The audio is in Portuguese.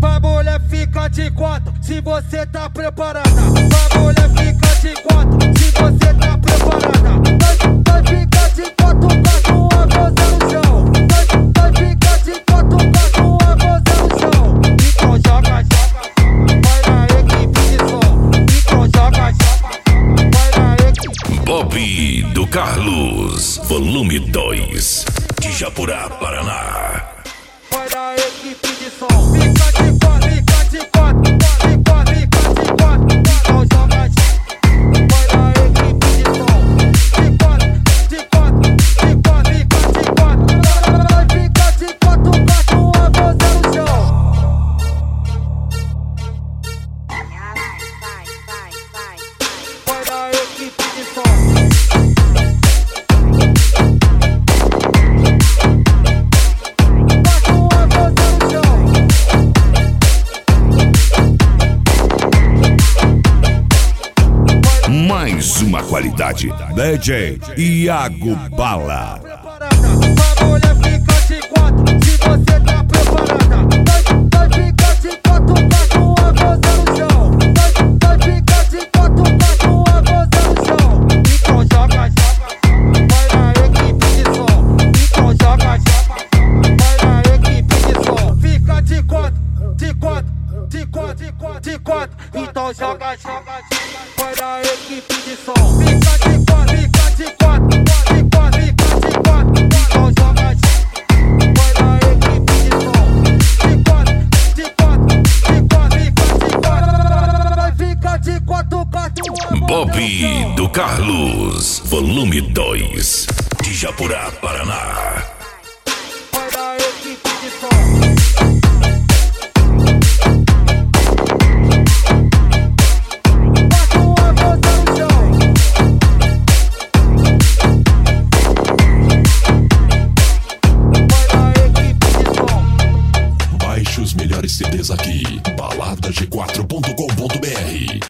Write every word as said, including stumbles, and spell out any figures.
Vai mulher fica de quatro, se você tá preparada. Vai mulher fica de quatro, se você tá preparada. Vai, vai ficar de quatro, quatro, a goza no chão. Vai, vai ficar de quatro, quatro, a goza no chão. Então joga, joga, vai na equipe de som. Então joga, joga, vai na equipe. Bob do Carlos, volume dois, de Japurá, Paraná. Vai na equipe de som. Fica de quatro, fica de quatro, fica, fica de quatro. Então joga, vai na equipe de som. De quatro, de quatro, fica, fica de quatro. Vai ficar de quatro, quatro, a goza no chão. Vai na equipe de som. Mais uma qualidade, D J Iago Bala. Vai mulher fica de quatro, se você tá preparada. Vai, vai ficar de quatro, quatro, a goza no chão. Vai, vai ficar de quatro, quatro, a goza no chão. Então joga, joga, vai na equipe de som. Então joga, joga, vai na equipe de som. Fica de quatro, de quatro, de quatro, de quatro, de quatro. Então joga, joga, vai na equipe de som. Fica de quatro, fica de quatro, de quatro, fica de quatro. Então joga, vai na equipe de som. De quatro, de quatro, de quatro, fica de quatro. Vai ficar de quatro, quatro. Bob do Carlos, volume dois, de Japurá, Paraná. Vai na equipe de som. Baixe os melhores C Ds aqui, balada g quatro ponto com ponto br.